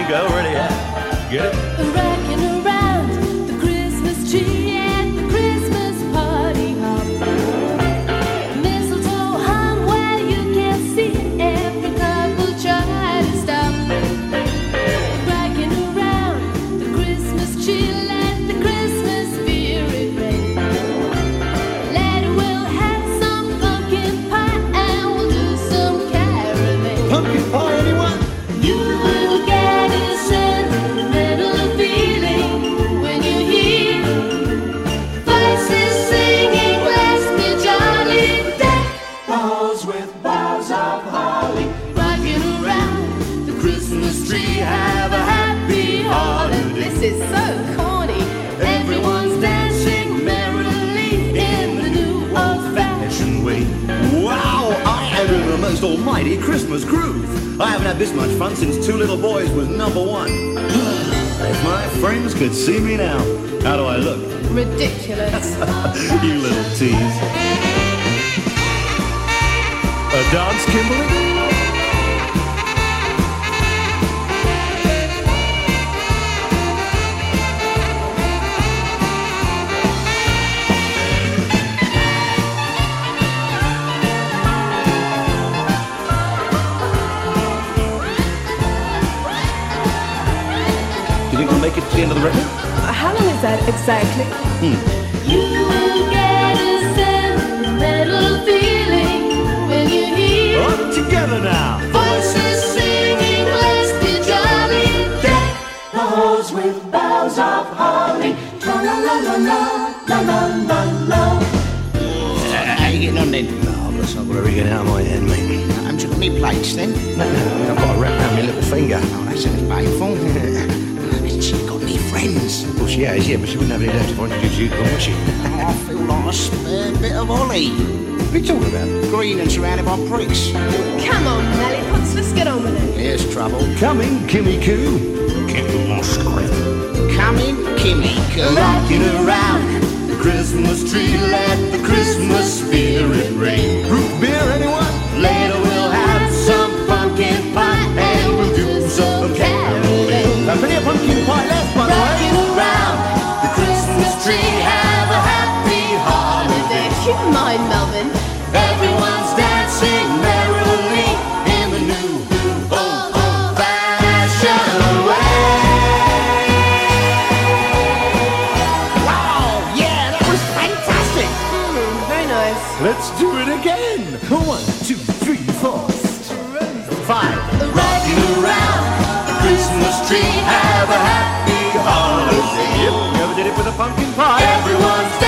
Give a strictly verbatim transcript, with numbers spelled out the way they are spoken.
go, really, yeah. Get it? Rocking around the Christmas tree at the Christmas party hop. Mistletoe hung where you can't see it. Every couple try to stop. Rocking around the Christmas tree, let the Christmas spirit reign. Later we'll have some pumpkin pie and we'll do some caroling. Pumpkin pie, anyone? You will get a sentimental feeling when you hear voices singing, let's be jolly. Deck the halls with boughs of holly. Rocking around the Christmas tree, have a happy holiday. This is so corny. Everyone's dancing merrily in the new old-fashioned way. Wow, I am in the most almighty Christmas groove. I haven't had this much fun since Two Little Boys was number one. If my friends could see me now, how do I look? Ridiculous. You little tease. A dance, Kimberly? Do you think we'll make it to the end of the record? How long is that exactly? You will get a sentimental feeling when you hear All together now. voices singing, let's be jolly. Deck the halls with boughs of holly. La la la la la la la la la. How you getting on then? No, that's not where we get out of my head, mate. Haven't you got any plates then? No, no, I've got a wrap around my little finger. Oh, that sounds painful. Hasn't she got any friends? Well, she has, yeah, but she wouldn't have any left if I introduced you to her, would she? Oh, I feel like a spare bit of Ollie. What are you talking about? Green and surrounded by pricks. Come on, Lollipops, let's get on with it. Here's trouble. Coming, Kimmy Coo. Get lost, Coming, Kimmy Coo. Rocking around The Christmas tree, let the Christmas spirit reign. Root beer, anyone? later we'll have some pumpkin pie and we'll do some caroling. Now, plenty of pumpkin pie left, by the way. Rocking around the Christmas tree, have a happy holiday. Keep in mind, Melvin, Everyone's dancing merrily in the new old, old-fashioned way. Wow, yeah, that was fantastic. mm, very nice. Let's do it again. One, two, three, four, five. Rocking around the Christmas tree, have a happy holiday. Yep, you ever did it with a pumpkin pie? Everyone's